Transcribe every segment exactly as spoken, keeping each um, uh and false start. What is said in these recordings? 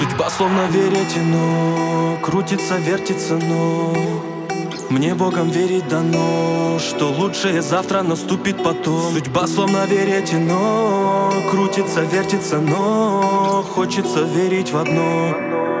Судьба словно веретено, крутится, вертится, но мне Богом верить дано, что лучшее завтра наступит потом. Судьба словно веретено, крутится, вертится, но хочется верить в одно.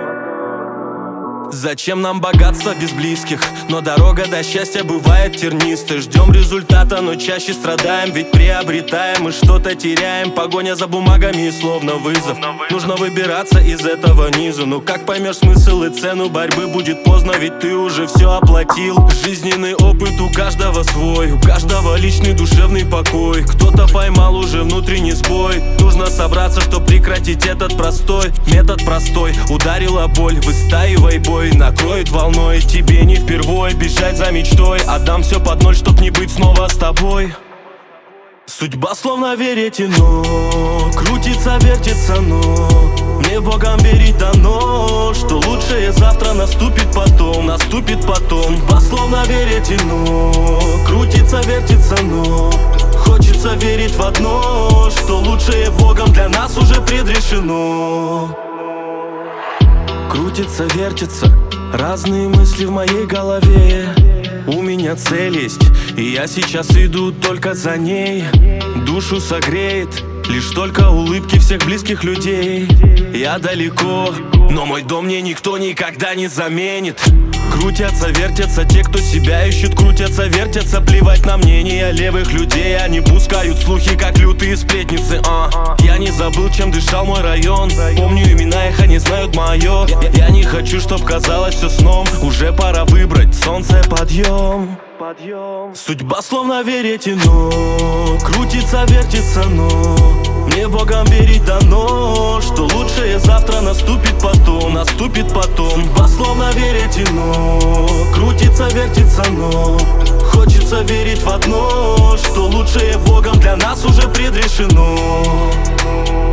Зачем нам богатство без близких? Но дорога до счастья бывает тернистой. Ждем результата, но чаще страдаем, ведь приобретаем и что-то теряем. Погоня за бумагами и словно вызов. Нужно выбираться из этого низу. Ну как поймешь смысл и цену борьбы, будет поздно, ведь ты уже все оплатил. Жизненный опыт у каждого свой, у каждого личный душевный покой. Кто-то поймал уже внутренний сбой. Нужно собраться, чтоб прекратить этот простой. Метод простой, ударила боль, выстаивай бой. Накроет волной, тебе не впервой бежать за мечтой. Отдам все под ноль, чтоб не быть снова с тобой. Судьба словно веретено, крутится, вертится, но мне Богом верить дано, что лучшее завтра наступит потом, наступит потом. Судьба словно веретено, крутится, вертится, но хочется верить в одно, что лучшее Богом для нас уже предрешено. Крутится, вертится, разные мысли в моей голове. У меня цель есть, и я сейчас иду только за ней. Душу согреет лишь только улыбки всех близких людей. Я далеко, но мой дом мне никто никогда не заменит. Крутятся, вертятся те, кто себя ищут. Крутятся, вертятся, плевать на мнение левых людей. Они пускают слухи, как лютые сплетницы, а. Я не забыл, чем дышал мой район. Помню имена их, они знают мое. Я, я не хочу, чтоб казалось все сном. Уже пора выбрать солнце, подъем. Судьба словно веретено, крутится, вертится, но мне Богом верить дано, что лучшее завтра наступит потом, наступит потом. Судьба словно веретено, крутится, вертится, но хочется верить в одно, что лучшее Богом для нас уже предрешено.